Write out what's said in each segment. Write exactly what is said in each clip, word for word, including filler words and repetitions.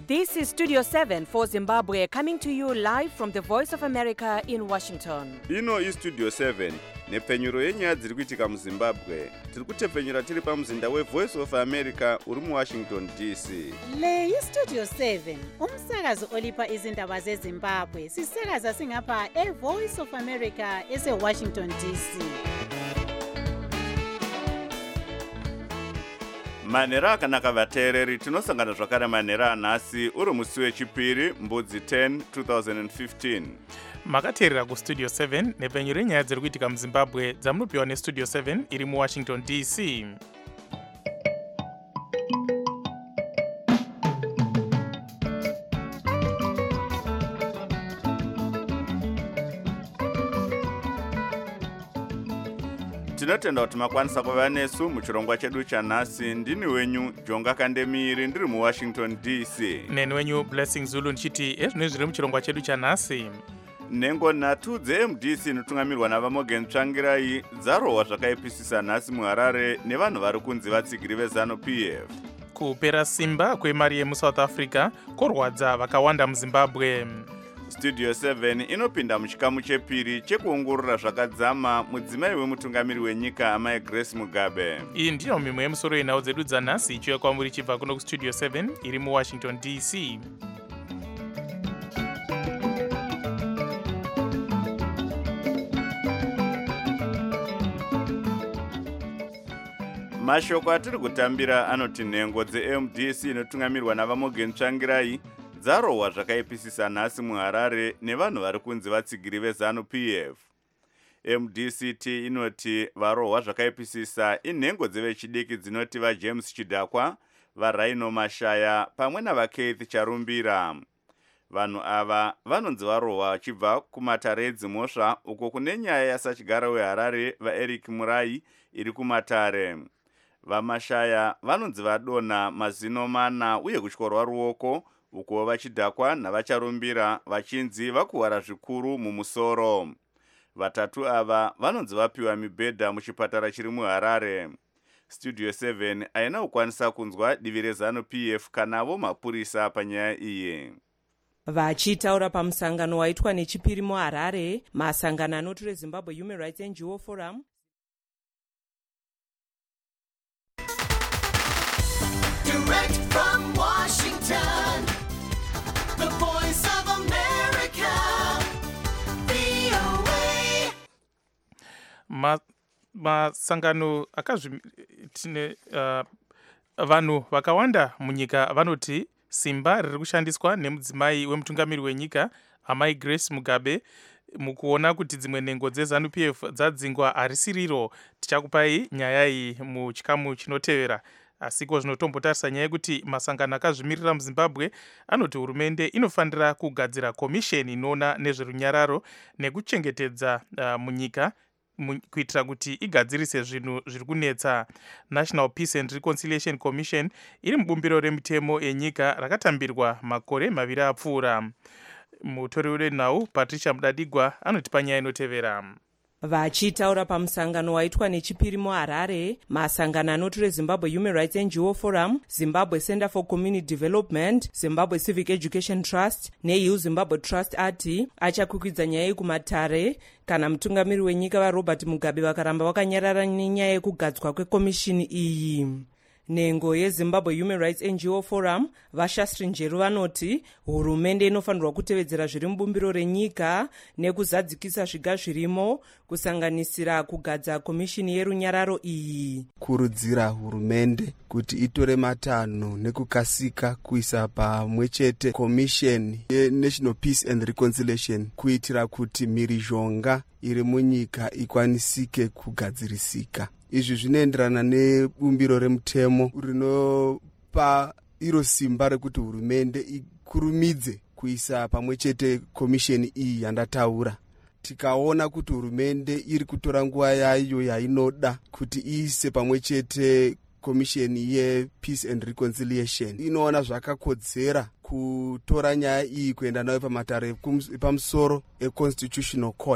This is Studio seven for Zimbabwe, coming to you live from the Voice of America in Washington. Ino is Studio seven, nepfenyuro yenyaya dziri kuitika muZimbabwe. Tiri kutepfenyura tiri pamuzinda weVoice of America uri muWashington D C. Le iStudio seven, umsakazo olipa izindaba zeZimbabwe. Sisakaza singapha eVoice of America eseWashington D C. Manhero akanaka vateereri, tinosangana zvakare manhero anhasi uri musi wechipiri mbudzi ten twenty fifteen. Makateerera kuStudio seven nepfenyuro yenyaya dziri kuitika muZimbabwe dzamunopiwa neStudio seven iri muWashington D C. Tinotenda kuti makwanisa kuva nesu muchirongwa chedu chanhasi. Ndini wenyu Jonga Kandemiri ndiri muWashington D C. Neni wenyu Blessing Zulu ndichiti ezvino zviri muchirongwa chedu chanhasi. Nhengo nhatu dzeM D C inotungamirwa naVaMorgan Tsvangirai dzarohwa zvakaipisisa nhasi muHarare nevanhu vari kunzi vatsigiri veZanu P F. Kupera simba kwemari yemuSouth Africa korwadza vakawanda muZimbabwe. Studio seven inopinda muchikamu chepiri chekuongorora zvakadzama mudzimai wemutungamiri wenyika amai Grace Mugabe. Iyi ndiyo mimwe yemusoro yenhau dzedu dzanhasi ichiuya kwamuri chibva kuno kuStudio seven iri muWashington D C. Mashoko atiri kutambira anoti nhengo dzeM D C inotungamirwa naVaMorgan Tsvangirai dzarohwa zvakaipisisa nhasi muHarare nevanhu vari kunzi vatsigiri veZanu P F. M D C T inoti varohwa zvakaipisisa inhengo dzevechidiki dzinoti vaJames Chidakwa, vaRhino Mashaya pamwe navaKeith Charumbira. Vanhu ava vanonzi varohwa vachibva kumatare edzimhosva uko kune nyaya yasachigara weHarare vaEric Murai iri kumatare. VaMashaya vanonzi vadonha mazino mana uye kutyorwa ruoko, uko vachidhakwa navacharumbira vachinzi vakuwara zvikuru mumusoro. Vatatu ava vanonzi vapiwa mibhedha muchipatara chiri muHarare. Studio seven haina kukwanisa kunzwa divi reZanu P F kanavo mapurisa panyaya iyi. Vachitaura pamusangano waitwa nechipiri muHarare, masangano anoti reZimbabwe Human Rights N G O Forum. Direct from Washington, the Voice of America, V O A. Ma, masangano akazvi tine uh, vanhu vakawanda munyika vanoti simba riri kushandiswa nemudzimai wemutungamiri wenyika amai Grace Mugabe mukuona kuti dzimwe nhengo dzeZanu P F dzadzingwa harisi riro. Tichakupai nyaya iyi muchikamu chinotevera. Asiko zvinotombotarisa nyaya yekuti masangano akazvimirira muZimbabwe anoti hurumende inofanira kugadzira komisheni inoona nezverunyararo nekuchengetedza uh, munyika mu, kuitira kuti igadzirise zvinhu zviri kunetsa. National Peace and Reconciliation Commission iri mubumbiro remutemo yenyika rakatambirwa makore maviri apfuura. Mutori wenhau Patricia Mudadigwa anotipa nyaya inotevera. Vachitaura pamusangano waitwa nechipiri muHarare, masangano anoti reZimbabwe Human Rights N G O Forum, Zimbabwe Center for Community Development, Zimbabwe Civic Education Trust neU Zimbabwe Trust ati achakwikwidzwa nyaya yekumatare kana mutungamiri wenyika vaRobert Mugabe vakaramba vakanyarara nenyaya yekugadzwa kwekomishini iyi. Nhengo yeZimbabwe Human Rights N G O Forum vaShastri Njeru vanoti hurumende inofanirwa kutevedzera zviri mubumbiro renyika nekuzadzikisa zviga zvirimo kusanganisira kugadza komishini yerunyararo iyi. Kurudzira hurumende kuti itore matanho nekukasika kuisa pamwe chete komisheni yeNational Peace and Reconciliation kuitira kuti mhirizhonga iri munyika ikwanisike kugadzirisika. Izvi zvinoenderana nebumbiro remutemo rinopa iro simba rekuti hurumende ikurumidze kuisa pamwe chete komisheni iyi yandataura. Tikaona kuti hurumende iri kutora nguva yayo yainoda kuti iise pamwe chete komisheni yePeace and Reconciliation, inoona zvakakodzera kutora nyaya iyi kuenda nayo pamatare epamusoro eConstitutional Court.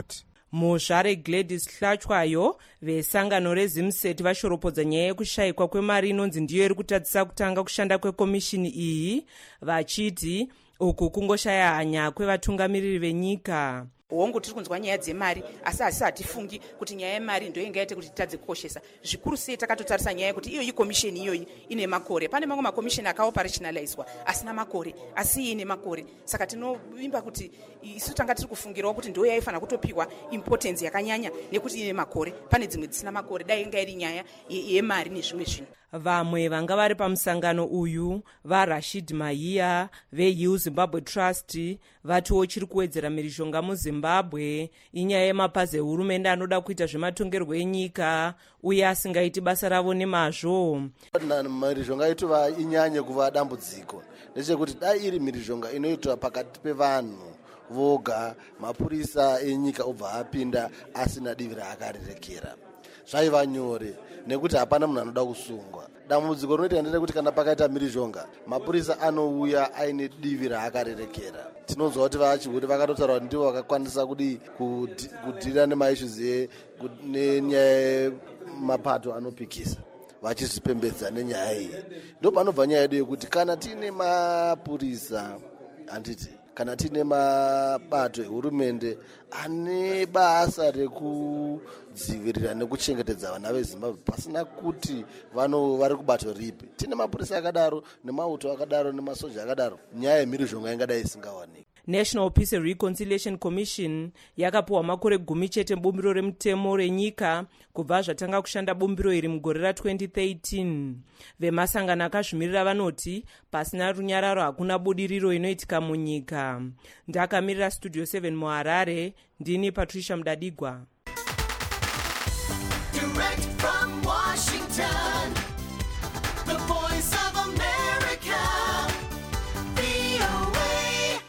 muzvare Gladys Hlatywayo vesangano rezimset vashoropodza nyaya yekushayikwa kwemari inonzi ndiyo iri kutadzisa kutanga kushanda kwekomishini iyi, vachiti uku kungoshaya hanya kwevatungamiriri venyika. hongu tiri kunzwa nyaya dzemari asi asi hatifungi kuti nyaya yemari ndo ingaite kuti titadze kukoshesa zvikuru sei takatotarisa nyaya yekuti iyoyi komisheni iyoyi ine makore. Pane mamwe makomisheni akaoperationalizwa asina makore asi iyi ine makore, saka tinovimba kuti isu tanga tiri kufungirawo kuti ndo yaifanira kutopiwa importance yakanyanya nekuti ine makore. Pane dzimwe dzisina makore, dai inga iri nyaya yemari nezvimwe zvinhu. Vamwe vanga vari pamusangano uyu vaRashid Mahiya veU Zimbabwe Trust vatiwo chiri kuwedzera mhirizhonga muZimbabwe inyaya yemapazi ehurumende anoda kuita zvematongerwo enyika uye asingaiti basa ravo nemazvo. Mhirizhonga itova inyanye kuva dambudziko ndechekuti dai iri mhirizhonga inoitwa pakati pevanhu voga, mapurisa enyika obva apinda asina divi raakarerekera, zvaiva nyore nekuti hapana munhu anoda kusungwa. Dambudziko rinoita ndere kana pakaita mhirizhonga mapurisa anouya aine divi raakarerekera. Tinonzwa kuti vachihuri vakatotaura kuti ndivo vakakwanisa kudi kudhira nemaissues nenyaya yemapato anopikisa vachizvipembedza nenyaya iyi. Ndo panobva nyaya yedu yekuti kana tiine mapurisa handiti kana tiine mabato ehurumende ane basa rekudzivirira nekuchengetedza vana veZimbabwe pasina kuti vano vari kubato ripi, tine mapurisa akadaro nemauto akadaro nemasoja akadaro, nyaya yemhirizhonga ingadai isingawanikwi. National Peace and Reconciliation Commission yakapiwa makore gumi chete bumbiro remutemo renyika kubva zvatanga kushanda bumbiro iri mugore ra-twenty thirteen. Vemasangano akazvimirira vanoti pasina runyararo hakuna budiriro inoitika munyika. Ndakamirira Studio seven muHarare, ndini Patricia Mudadigwa. Direct from Washington, the voice of America, V O A.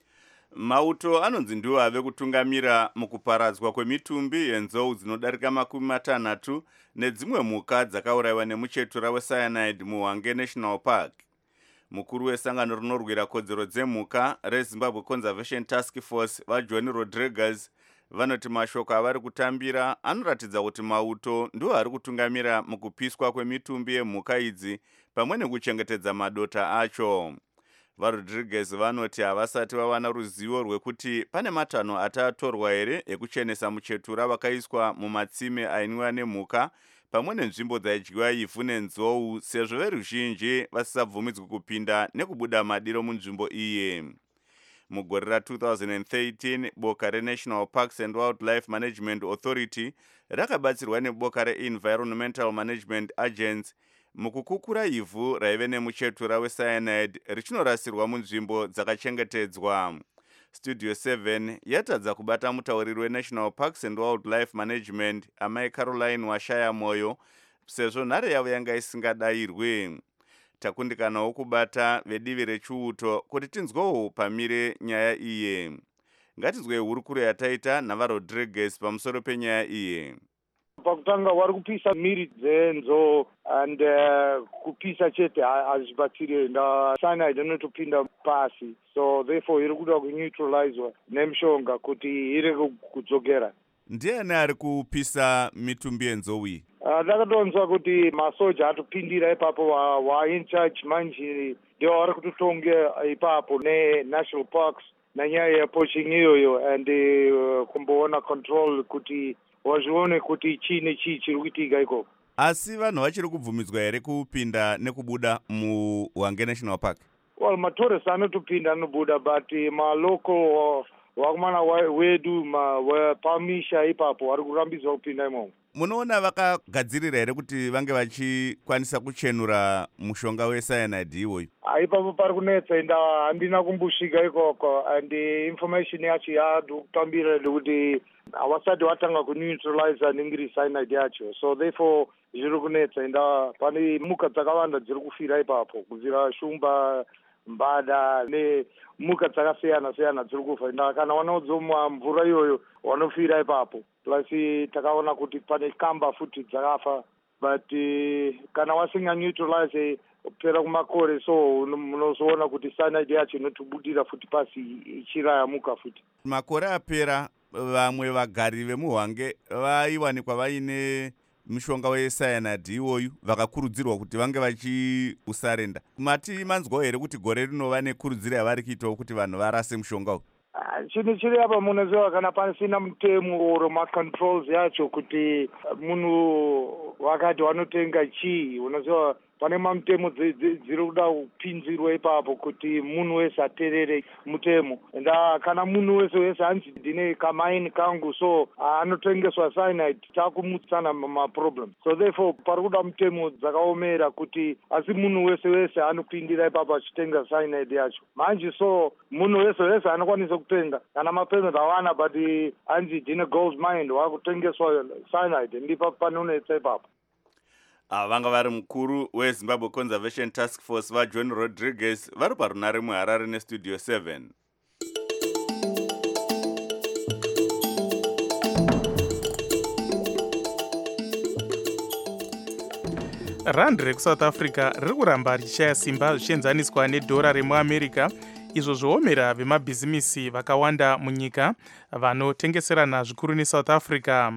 Mauto anonzi ndiwo ave kutungamira mukuparadzwa kwemitumbi yenzou dzinodarika makumi matanhatu nedzimwe mhuka dzakaurayiwa nemuchetura wecyanide muHwange National Park. Mukuru wesangano rinorwira kodzero dzemhuka reZimbabwe Conservation Task Force vaJohn Rodriguez vanoti mashoko avari kutambira anoratidza kuti mauto ndiwo ari kutungamira mukupiswa kwemitumbi yemhuka idzi pamwe nekuchengetedza madota acho. VaRodriguez vanoti havasati vawana ruzivo rwekuti pane matanho atatorwa here ekuchenesa muchetura vakaiswa mumatsime ainwiwa nemhuka pamwe nenzvimbo dzaidyiwa ivhu nenzou, sezvo veruzhinji vasisabvumidzwi kupinda nekubuda madiro munzvimbo iye. Mugore ra-two thousand thirteen boka reNational Parks and Wildlife Management Authority rakabatsirwa neboka reEnvironmental Management Agency mukukukura ivhu raive nemuchetura wecyanide richinorasirwa munzvimbo dzakachengetedzwa. Studio seven yatadza kubata mutauriri weNational Parks and Wildlife Management amai Caroline Washaya Moyo sezvo nhare yavo yanga isingadayirwe. Takundikanawo kubata vedivi rechiuto kuti tinzwewo pamire nyaya iye. Ngatinzwe hurukuro yataita navaRodriguez pamusoro penyaya iye. Pakutanga vari kupisa mhiri dzenzou and uh, kupisa chete hazvibatsiri nda cyanide inotopinda pasi, so therefore iri kuda kuneutralizwa nemishonga kuti irege kudzokera. Ndiani ari kupisa mitumbi yenzou iyi? Ndakatonzwa uh, kuti masoja atopindira ipapo wa in charge manje ndio vari kutotonge ipapo neNational Parks nanyaya yepoaching iyoyo and uh, kumboona control kuti wazvione kuti chii nechii chiri kuitika ikoko. Asi vanhu vachiri kubvumidzwa here kupinda nekubuda muHwange National Park? Well, matourist anotopinda anobuda but malocal wakumana wedu wepamisha ipapo vari kurambidzwa kupinda imomo. Munoona vakagadzirira here kuti vange vachikwanisa kuchenura mushonga wecyanide iwoyu? Ipapo pari kunetsa enda handina kumbosvika ikoko and information yacho yaadokutambira kuti havasati vatanga kuneutralize ningiri cyanide yacho, so therefore zviri kunetsa enda pane mhuka dzakawanda dziri kufira ipapo kubvira shumba, mbada nemhuka dzakasiyana siyana dziri kufa enda kana wanaodzomwa mvura iyoyo wanofira ipapo. Plus takaona kuti pane kamba futi dzakafa but uh, kana wasinga neutralize kupera kumakore so munozoona kuti cyanide yacho inotobudira futi pasi ichiraya muka futi. Makore apera vamwe vagari vemuhwange vaiwanikwa vaine mushonga wecyanide iwoyu vakakurudzirwa kuti vange vachiusarenda. mati manzwawo here kuti gore rinova nekurudziro yavari kuitawo kuti vanhu varase mushonga uyu? chinhu chiri apa munoziva kana pasina mutemo oro macontrols yacho kuti munhu vakati vanotenga chii, unoziva pane mamutemo dziri kuda kupinzirwa ipapo kuti munhu wese ateerere mutemo. nda kana munhu wese wese anzi ndine kamaini kangu so anotengeswa cyanide takumutsana maproblem. So therefore pari kuda mutemo dzakaomera kuti asi munhu wese wese anopindira ipapo achitenga cyanide yacho manje. So munhu wese wese anokwanisa kutenga kana mapemeti awana but anzi ndine gold mine wakutengeswa cyanide ndipo panonetsa ipapo. ava vanga vari mukuru wezimbabwe conservation task force vajohn rodriguez vari parunare muharare nestudio seven. rand rekusouth africa riri kuramba richishaya simba zvichienzaniswa nedhora remuamerica, izvo zvoomera vemabhizimisi vakawanda munyika vanotengeserana zvikuru nesouth africa.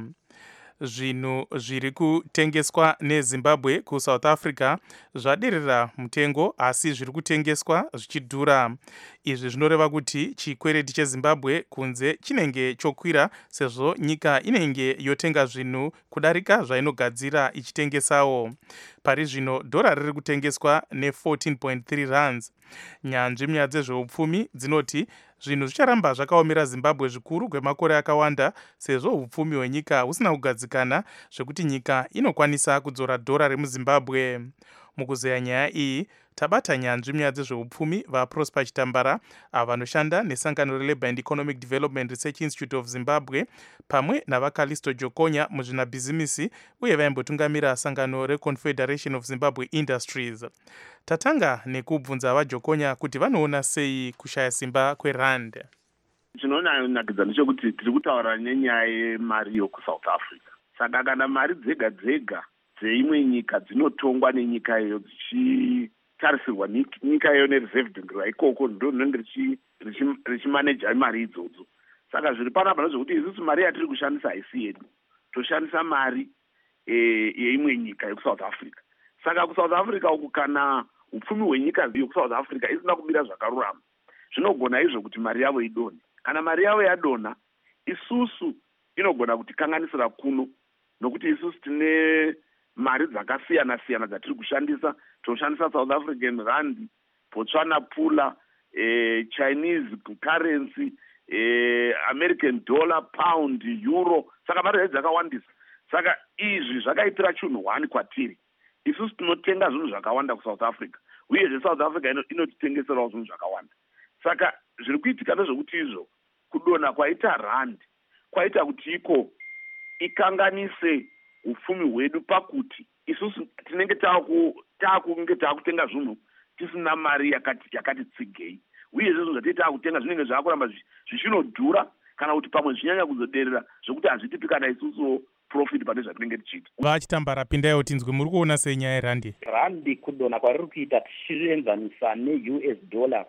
Zvinhu zviri kutengeswa nezimbabwe kusouth africa zvaderera mutengo, asi zviri kutengeswa zvichidhura. Izvi zvinoreva kuti chikwereti chezimbabwe kunze chinenge chokwira, sezvo nyika inenge yotenga zvinhu kudarika zvainogadzira ichitengesawo. Pari zvino dhora riri kutengeswa ne-fourteen point three rands. Nyanzvi munyaya dzezveupfumi dzinoti zvinhu zvicharamba zvakaomera zimbabwe zvikuru kwemakore akawanda, sezvo upfumi hwenyika husina kugadzikana zvekuti nyika inokwanisa kudzora dhora remuzimbabwe. Mukuzeya nyaya iyi tabata nyanzvi munyaya dzezveupfumi vaprosper chitambara ava vanoshanda nesangano relabour and economic development research institute of zimbabwe pamwe navakalisto jokonya muzvinabhizimisi uye vaimbotungamira sangano reconfederation of zimbabwe industries. Tatanga nekubvunza vajokonya kuti vanoona sei kushaya simba kwerand. Chinonakidza ndechekuti tiri kutaura nenyaya yemari yokusouth africa. Saka kana mari dzega dzega dzeimwe nyika dzinotongwa nenyika iyo dzichitarisirwa nyika iyo nereserve raikoko ndo rinenge richimaneja mari idzodzo. Saka zviri panapa ndezvekuti isusu mari yatiri kushandisa haisi yedu, toshandisa mari yeimwe nyika yekusouth africa. Saka kusouth africa uku kana upfumi hwenyika yokusouth africa isina kumira zvakarurama, zvinogona izvo kuti mari yavo idonhe. Kana mari yavo yadonha, isusu inogona kuti kanganisira kuno, nokuti isusu tine mari dzakasiyana siyana dzatiri kushandisa. Toshandisa South African rand, Botswana pula, eh, Chinese currency, eh, American dollar, pound, euro. Saka mari dzakawandisa. Saka izvi zvakaitira chinhu wani kwatiri. Isusu tinotenga zvinhu zvakawanda kuSouth Africa, uye South Africa inotitengeserawo zvinhu zvakawanda. Saka zviri kuitika ndezvekuti izvo kudonha kwaita rand kwaita kuti iko ikanganise upfumi hwedu pakuti isusu tinenge taakunge taakutenga zvinhu tisina mari yakati yakati tsigei, uye izvozvo zvatei taakutenga zvinenge zvaakuramba zvichinodhura kana kuti pamwe zvinyanya kuzoderera zvekuti hazvitipi kana isusuwo profit pane zvatinenge tichiita. Vachitambara pindaiwo tinzwe muri kuona senyaya yerandi. Randi kudonha kwariri kuita tichienzanisa ne-U S dollar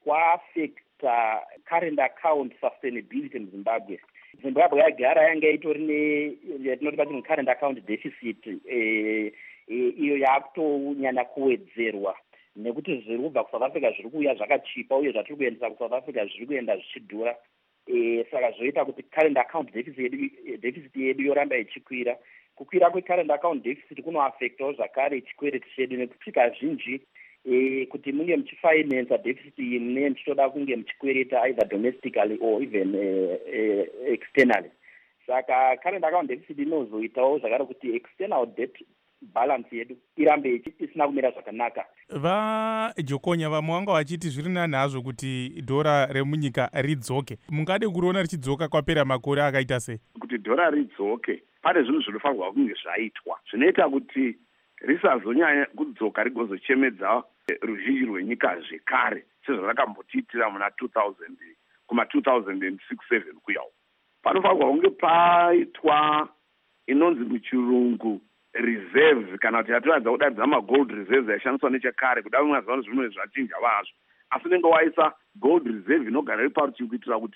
kwaafekta current account sustainability muzimbabwe. Zimbabwe yagara yanga itori neyatinoti pati current account deficit iyo yaakutonyanya kuwedzerwa nekuti zviri kubva kuSouth Africa zviri kuuya zvakachipa uye zvatiri kuendesa kuSouth Africa zviri kuenda zvichidhura. Saka zvoita kuti current account deficit yedu yoramba ichikwira. Kukwira kwecurrent account deficit kunoafektawo zvakare chikwereti chedu nekuti kazhinji E, kuti munge muchifinansa deficit iyi mune muchitoda kunge muchikwereta either domestically or even uh, uh, externally. Saka current account deficit inozoitawo zvakare kuti external debt balance yedu irambe isina kumira zvakanaka. Vajokonya vamwe vanga vachiti zviri nani hazvo kuti dhora remunyika ridzoke. Mungade kuriona richidzoka kwapera makore akaita sei? Kuti dhora ridzoke pane zvinhu zvinofanirwa kunge zvaitwa zvinoita kuti risazonyanya kudzoka rigozochemedza ruzhinji rwenyika zvekare sezvarakambotiitira muna two thousand kuma two thousand six seven kuyawo. Panofanirwa kunge paitwa inonzi muchirungu reserve kana kuti yatiradza kudaridza magold reserves yaishandiswa nechekare kuda mwaziva zvimwe zvachinja vazvo, asi unenge waisa gold reserve inogara iri parutivi kuitira kuti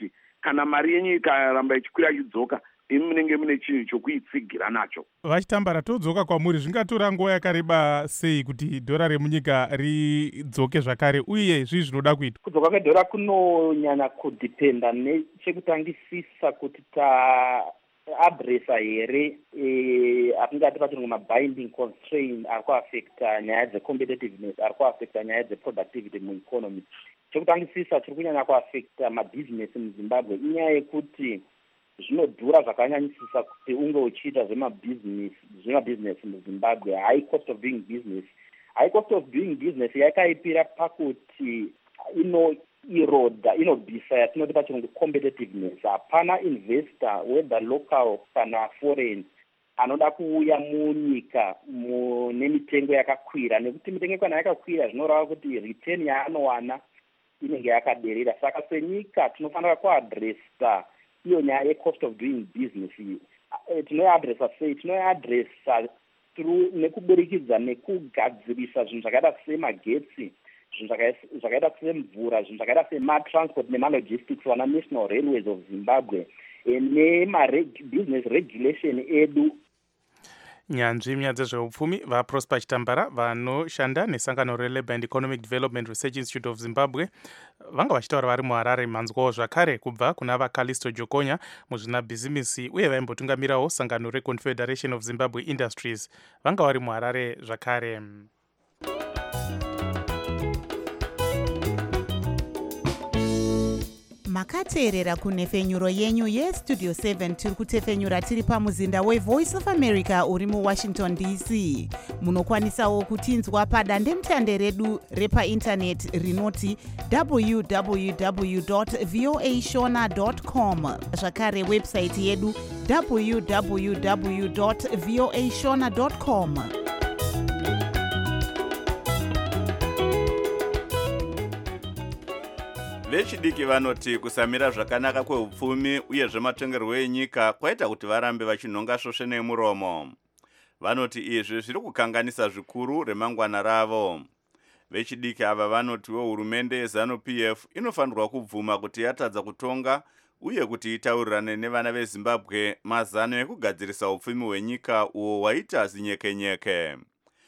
kana mari yenyu ikaramba ichikwira ichidzoka imi munenge mune chinhu chokuitsigira nacho. Vachitambara, todzoka kwamuri, zvingatora nguva yakareba sei kuti dhora remunyika ridzoke zvakare, uye zvii zvinoda kuita? Kudzoka kwedhora kunonyanya kudhipenda nechekutangisisa kuti ta adresa here atingati pachirungu mabinding constraint ari kuaffecta nyaya dzecompetitiveness, ari kuaffecta nyaya dzeproductivity mueconomy. Chekutangisisa chiri kunyanya kuaffecta mabhizinesi muZimbabwe inyaya yekuti zvinodhura zvakanyanyisisa kuti unge uchiita zvemabhizinesi muZimbabwe. High cost of doing business high cost of doing business yakaipira pakuti inoiroda inobvisa yatinoti pachirungu competitiveness. Hapana investor whether local kana foreign anoda kuuya munyika mune mitengo yakakwira, nekuti mitengo kana yakakwira zvinoreva kuti return yaanowana inenge yakaderera. Saka senyika tinofanira kuadresa iyo nyaya yecost of doing business. Tinoiadresa sei? Tinoiadresa through nekuburikidza nekugadzirisa zvinhu zvakaita semagetsi, zvinhu zvakaita semvura, zvinhu zvakaita sematransport nemalogistics, wana national railways of Zimbabwe nemabusiness regulation edu. Nyanzvi munyaya dzezveupfumi vaProsper Chitambara vanoshanda nesangano reLabour and Economic Development Research Institute of Zimbabwe vanga vachitaura vari muHarare. Manzwawo zvakare kubva kuna vaCallisto Jokonya muzvinabhizimisi uye vaimbotungamirawo sangano reConfederation of Zimbabwe Industries vanga vari muHarare zvakare. makateerera kunhefenyuro yenyu yestudio seven tiri kutefenyura tiri pamuzinda wevoice of America uri muWashington D C. Munokwanisawo kutinzwa padandemutande redu repaindaneti rinoti w w w dot voa shona dot com, zvakare websaiti yedu w w w dot voa shona dot com. Vechidiki vanoti kusamira zvakanaka kweupfumi uye zvematongerwo enyika kwaita kuti varambe vachinhonga svosve nemuromo. Vanoti izvi zviri kukanganisa zvikuru remangwana ravo. Vechidiki ava vanotiwo hurumende yeZanu-P F inofanirwa kubvuma kuti yatadza kutonga uye kuti itaurirane nevana veZimbabwe mazano ekugadzirisa upfumi hwenyika uwo waita zinyekenyeke.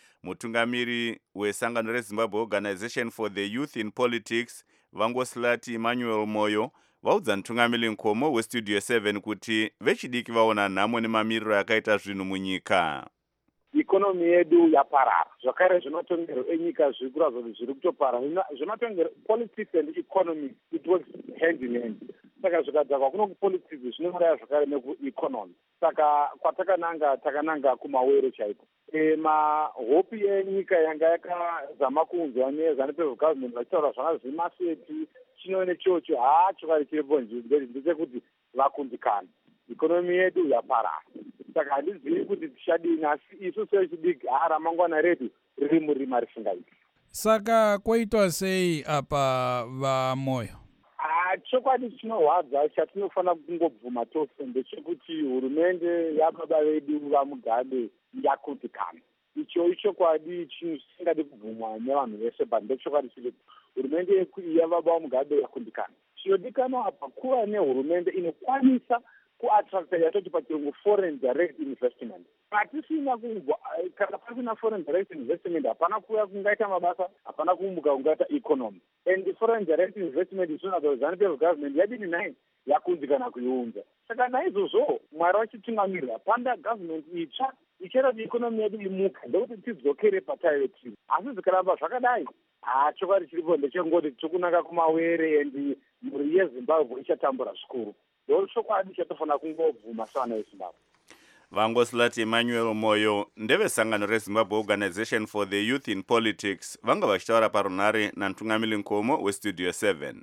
Mutungamiri wesangano reZimbabwe Organization for the Youth in Politics Vangoslati Emmanuel Moyo vaudza mutungamiri Nkomo westudio seven kuti vechidiki vaona nhamo nemamiriro yakaita zvinhu munyika. Ikonomi yedu yaparara, zvakare zvinotongero enyika zviri kuratidza kuti zviri kutopara. Zvinotongero politics and economy it works hand in hand. Saka zvikadzakwa kuno kupolitics zvinouraya zvakare nekueconomy. Saka kwatakananga takananga kumawere chaiko. E, mahopi enyika yanga yakazama kuunzwa neZanu-P F government vachitaura zvakazi maseti chino nechocho hacho kari chiripo ndechekuti vakundikana. Ikonomi yedu yaparara. Saka handizivi kuti tichadini, asi isu sechidiki haa ramangwana redu riri murima risingaiti. Saka koitwa sei apa vaMoyo? Chokwadi chinorwadza chatinofanira kungobvuma tose ndechekuti hurumende yababa vedu vaMugabe yakundikana. Icho ichokwadi chisingadi kubvumwa nevanhu vese, but ndechokwadi chiri hurumende yababa vaMugabe yakundikana. Chinodikanwa apa kuva nehurumende inokwanisa kuattracta yatoti pachirungu foreign direct investment. Patisina kubva kana pasina foreign direct investment hapana kuya kungaita mabasa, hapana kuumbuka kungaita economy. And the foreign direct investment is not the Zanu-P F government yadini nai yakundikana kuiunza. Saka naizvozvo Mwari vachitungamirira panda government itsva ichera kuti economy yedu imuka ndekuti tidzokere patayo tiri. Asi zikaramba zvakadai haa chokwadi chiripo ndechengoti tikunanga kumawere and mhuri yeZimbabwe ichatambura zvikuru. Ndochokwadi chatofanira kungobvuma savana veZimbabwe. Vangoslati Emmanuel Moyo ndevesangano reZimbabwe Organization for the Youth in Politics vanga vachitaura parunhare namutungamiri Nkomo westudio seven.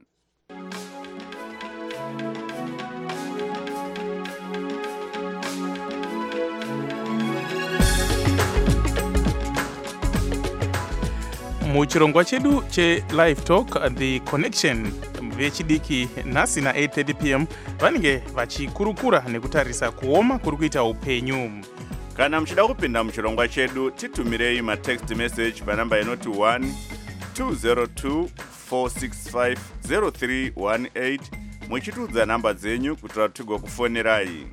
Muchirongwa chedu cheLive Talk The Connection vechidiki nhasi na eight thirty p m vanenge vachikurukura nekutarisa kuoma kuri kuita upenyu. Kana muchida kupinda muchirongwa chedu titumirei matext message panamba inoti one two zero two four six five zero three one eight muchitiudza nhamba dzenyu kuitira kuti tigokufonerai.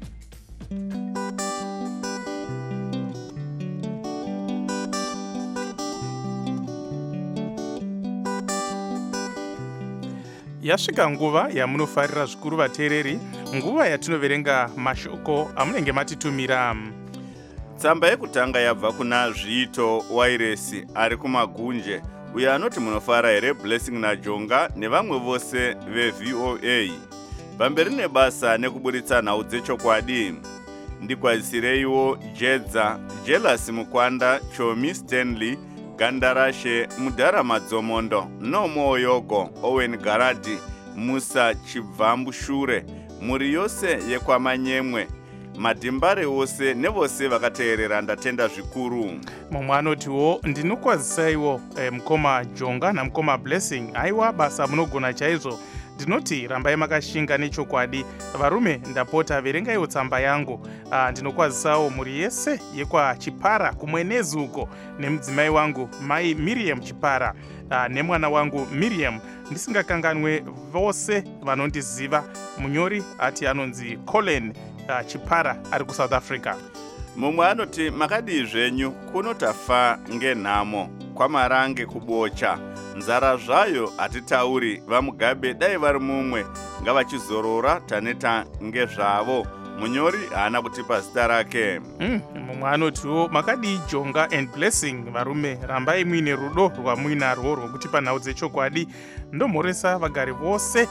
Yasvika nguva yamunofarira zvikuru vateereri, nguva yatinoverenga mashoko amunenge matitumira. Tsamba yekutanga yabva kuna Zviito Wairesi ari kumagunje, uyo anoti munofara here Blessing naJonga nevamwe vose veV O A. Pamberi nebasa nekuburitsa nhau dzechokwadi. Ndikwazisireiwo Jedza, Jealous Mukwanda, Chomi Stanley, Gandarashe, Mudhara Madzomondo, Nomo Yogo, Owen Garadi, Musa Chibvambu Shure, muri yose yekwamanyemwe, madimbare wose nevose vakateerera ndatenda zvikuru. Mumwe anotiwo ndinokwazisaiwo eh, mukoma Jonga namukoma Blessing, aiwa basa munogona chaizvo. Ndinoti rambai makashinga nechokwadi. Varume ndapota verengaiwo tsamba yangu. Uh, ndinokwazisawo muri yese yekwa Chipara kumwe nezuko nemudzimai wangu mai Miriam Chipara uh, nemwana wangu Miriam, ndisingakanganwe vose vanondiziva. Munyori ati anonzi Colin uh, Chipara ari kuSouth Africa. Mumwe anoti makadii zvenyu kunotafa ngenhamo kwamarange kubocha, nzara zvayo hatitauri, vamugabe dai vari mumwe ngavachizorora taneta ngezvavo. Munyori haana kutipa zita rake. Mm, mumwe anotiwo makadii Jonga and Blessing, varume rambai muine rudo rwamuinarwo rwokutipa nhau dzechokwadi. Ndomhoresa vagari vose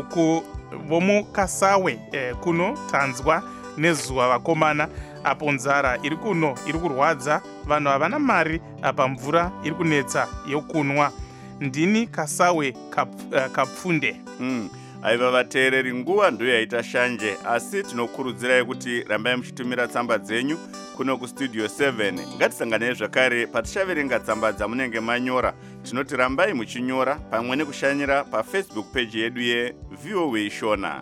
vomukasawe eh, kuno tanzwa nezuva vakomana, apo nzara iri kuno iri kurwadza, vanhu havana mari, apa mvura iri kunetsa yokunwa. Ndini Kasawe kap, uh, Kapfunde. Mm. Aiva vateereri, nguva ndiyo yaita shanje, asi tinokurudzirai kuti rambai muchitumira tsamba dzenyu kuno kustudio seven. Ngatisanganei zvakare patichaverenga tsamba dzamunenge manyora. Tinoti rambai muchinyora pamwe nekushanyira paFacebook page yedu yeV O A Shona.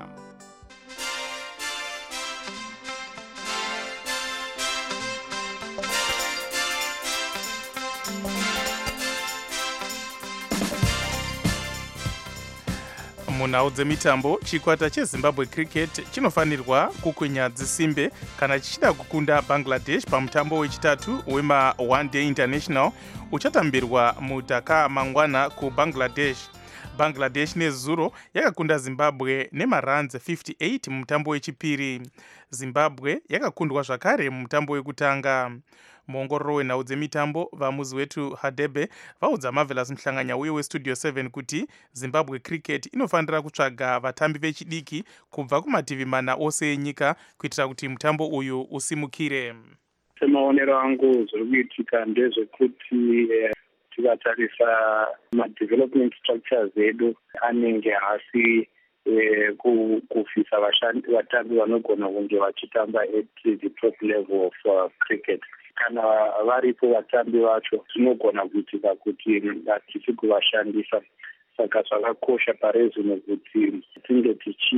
Munhau dzemitambo, chikwata cheZimbabwe Cricket chinofanirwa kukwinya dzisimbe kana chichida kukunda Bangladesh pamutambo wechitatu wema One Day International uchatambirwa mudhaka mangwana kuBangladesh. Bangladesh nezuro yakakunda Zimbabwe nemaranzi fifty-eight mumutambo wechipiri. Zimbabwe yakakundwa zvakare mumutambo wekutanga. Muongororo wenhau dzemitambo, vamuzi wetu Hadebe vaudza Marvelous Mhlanganya uye westudio seven kuti Zimbabwe Cricket inofanira kutsvaga vatambi vechidiki kubva kumativi mana ose enyika kuitira kuti mutambo uyu usimukire. Semaonero angu zviri kuitika ndezvekuti eh, tikatarisa madevelopment structures edu anenge hasi eh, kufisa vatambi vanogona kunge vachitamba at the top level of uh, cricket. Kana varipo vatambi vacho zvinogona kuitika kuti hatisi kuvashandisa. Saka zvakakosha parezvino kuti tinge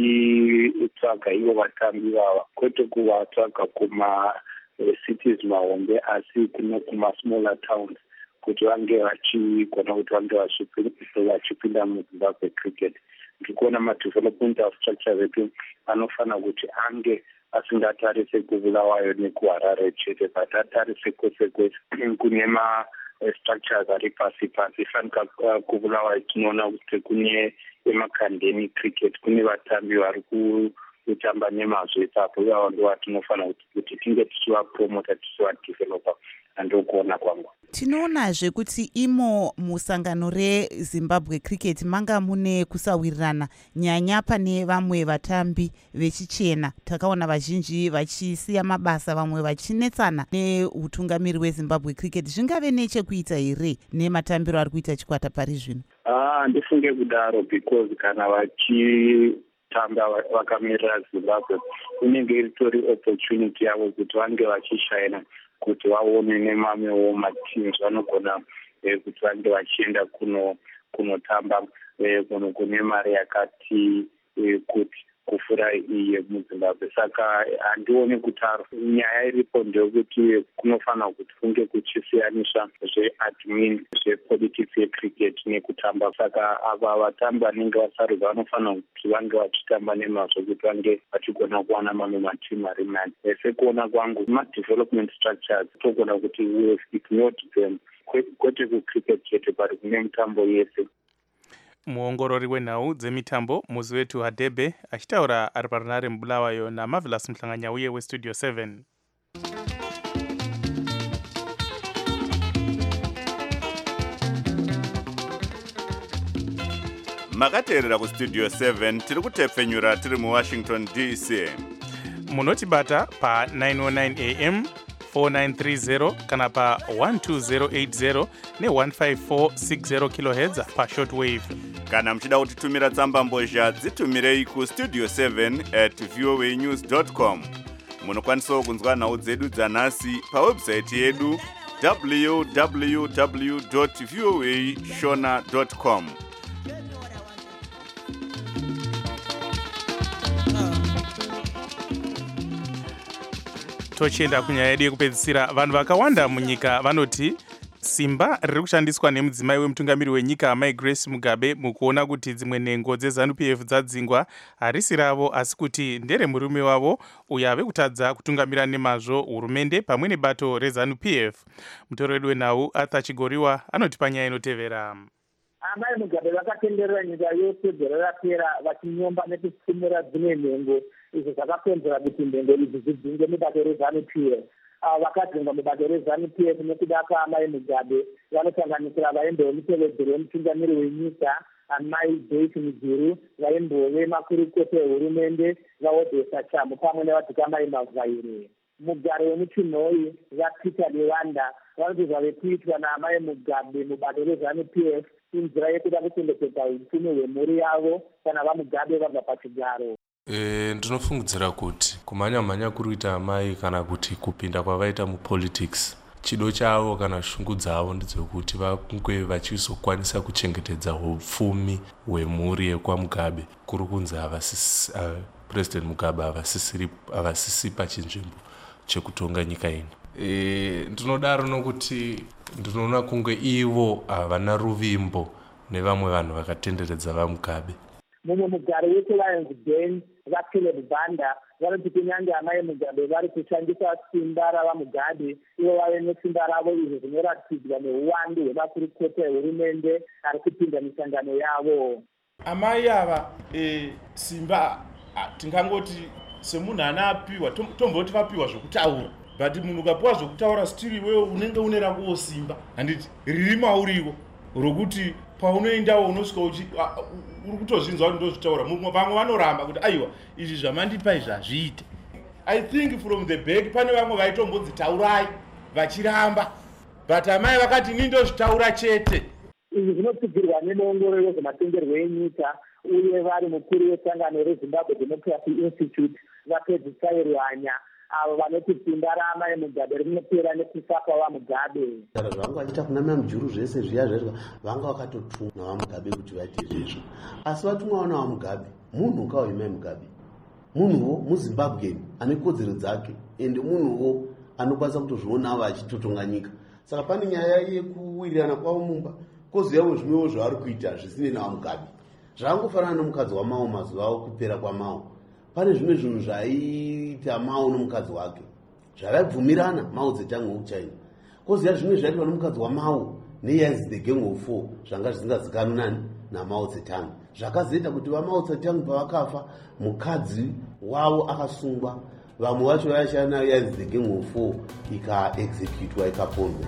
tichitsvaga ivo vatambi vava, kwete kuvatsvaga kuma cities mahombe asi kuno kuma smaller towns kuti vange vachigona kuti vange vachipinda muZimbabwe Cricket. Ndikuona madevelopment of structure edu anofanira kuti ange asingatarise kubulawayo nekuharare chete, but atarise kwese kwese kune ma-structures ari pasi pasi. Fanika kubulawayo tinoona kuti kune emakandeni cricket, kune vatambi vari kutamba nemazvo ipapo, ivavo ndo vatinofanira kuti tinge tichivapromota tichivadevelopa. Andokuona kwangu tinoonazve kuti imo musangano reZimbabwe Cricket manga mune kusawirirana nyanya pane vamwe vatambi vechichena. Takaona vazhinji vachisiya mabasa, vamwe vachinetsana neutungamiri weZimbabwe Cricket. Zvingave nechekuita here nematambiro ari kuita chikwata pari zvino? Ah, ndifunge kudaro because kana vachi tamba vakamirira Zimbabwe inenge iritori opportunity yavo kuti vange vachishayina, kuti vaone nemamwewo mateams vanogona eh, kuti vange vachienda kuno kunotamba eh, kuno kune mari yakati eh, kuti kufura iye muzimbabwe. Saka handioni kutaro. Nyaya iripo ndeyekuti kunofanira kuti kunge kuchisiyaniswa zveadmin zvepolitics yecricket nekutamba. Saka ava vatambi vanenge vasarudzwa vanofanira kuti vange vachitamba nemazvo kuti vange vachigona kuwana mamwe matimu ari nani. Sekuona kwangu ma-development structures togona kuti we have ignored them, kwete kucricket chete pari kune mitambo yese. Muongorori wenhau dzemitambo muzi wetu Hadebe achitaura ari parunare mubulawayo naMarvelous Mhlanganyauye westudio seven. makateerera kustudio seven tiri kutepfenyura tiri muwashington D C. Munotibata pa nine oh nine A M four nine three zero kana pa one two zero eight zero ne one five four six zero kilohertz pa shortwave. Kana muchida kutitumira tsamba mbozha dzitumirei ku studio seven at voa news dot com. Munokwanisawo kunzwa nhau dzedu dzanhasi pa website yedu w w w dot voa shona dot com. Tochienda kunyaya yedu yekupedzisira. Vanhu vakawanda munyika vanoti simba riri kushandiswa nemudzimai wemutungamiri wenyika Amai Grace Mugabe mukuona kuti dzimwe nhengo dzeZANU P F dzadzingwa harisi ravo asi kuti ndere murume wavo uyo ave kutadza kutungamira nemazvo hurumende pamwe nebato reZANU P F. Mutori wedu wenhau Arthur Chigoriwa anoti panyaya inotevera. Amai Mugabe vakatenderera nyika yose gore rapera vachinyomba nekusimura dzimwe nhengo izvo zvakakonzera kuti nhengo idzi dzidzinge mubato reZANU P F. Vakadzingwa mubato reZANU P F nekuda kwaamai Mugabe vanosanganisira vaimbo vemutevedzeri wemutungamiri wenyika Amai Joyce Mujuru, vaimbo vemakurukota ehurumende vaOdesa Chamu pamwe nevadzikamai Mavhaire. Mugaro wemuchinhoi vaPeter Lewanda vanoti zvave kuitwa naamai Mugabe mubato reZANU P F inzira yekuda kuchengetedza upfumi hwemhuri yavo kana vaMugabe vabva pachigaro. E, ndinofungidzira kuti kumhanya-mhanya kuri kuita amai kana kuti kupinda kwavaita mupolitics chido chavo kana shungu dzavo ndedzekuti vange vachizokwanisa kuchengetedza upfumi hwemhuri yekwaMugabe. Kuri kunzi uh, President Mugabe havasisiri havasisi pachinzvimbo chekutonga nyika ino. E, ndinodaro nokuti ndinoona kunge ivo havana ruvimbo nevamwe vanhu vakatenderedza vaMugabe. Mumwe mugaro weTlions Den vaCaleb Banda vanoti kunyange amai Mugabe vari kushandisa simba ravaMugabe ivo vave nesimba ravo izvo zvinoratidzwa neuwandu hwemakurukota ehurumende ari kupinda misangano yavo. Amai ava e, simba tingangoti semunhu ana apiwa tomboti vapiwa zvokutaura but munhu ukapiwa zvokutaura still iwewe unenge une rakowo simba handiti riri mauriwo rokuti paunoendawo unosvika uri kutozvinzwa kuti ndozvitaura. Vamwe vanoramba kuti aiwa izvi zvamandipa izvi hazviite. I think from the back pane vamwe vaitombodzitaurai vachiramba but amai vakati ini ndozvitaura chete. Izvi zvinotsigirwa nemuongorori wezvematongerwo enyika uye vari mukuru wesangano reZimbabwe Democracy Institute vapedzisairirwanya avo vanoti simba raamai Mugabe rinopera nekufa kwavaMugabe. Zvanga vachiita kuna mamujuru zvese zviya zvaizwa vanga vakatotumwa navaMugabe kuti vaite izvezvo asi vatumwa navaMugabe munhu kawaimai Mugabe munhuwo muZimbabwe ane kodzero dzake ende munhuwo anokwanisa kutozviona ava achitotonga nyika. Saka pane nyaya yekuwirirana kwavo mumba kozouyawo zvimwewo zvavari kuita zvisinei navaMugabe zvakangofanana nomukadzi waMao mazuva avo kupera kwaMao. Pane zvimwe zvinhu zvaiita Mao nomukadzi wake zvavaibvumirana Mao Zedong wekuchina kozouya zvimwe zvaiitwa nomukadzi waMao neyanzi the Gang of Four zvanga zvisingazikanwi nani naMao Zedong zvakazoita kuti vaMao Zedong pavakafa mukadzi wavo akasungwa vamwe vacho vaishanda nayo yanzi the Gang of Four ikaexecutwa ikapondwa.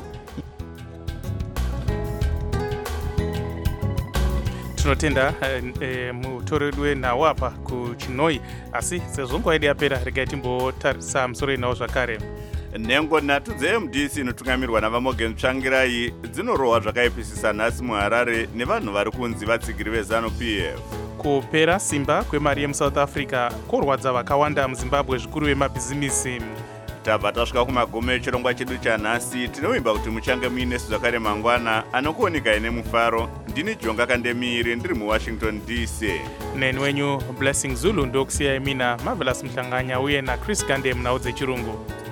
Tinotenda e, mutori wedu wenhau apa kuchinhoi asi sezvo nguva yedu yapera regai timbotarisa musoro yenhau zvakare. Nhengo nhatu dzeM D C inotungamirwa navaMorgan Tsvangirai dzinorohwa zvakaipisisa nhasi muHarare nevanhu vari kunzi vatsigiri veZANU P F. Kupera simba kwemari yemuSouth Africa korwadza vakawanda muZimbabwe zvikuru vemabhizimisi. tabva tasvika kumagumo echirongwa chedu chanhasi. Tinovimba kuti muchange muinesu zvakare mangwana anokuonikai nemufaro. Ndini Jonga Kandemiri ndiri muWashington D C. Neni wenyu Blessing Zulu ndokusiyai mina Marvelous Mhlanganya uye naChris Gande munhau dzechirungu.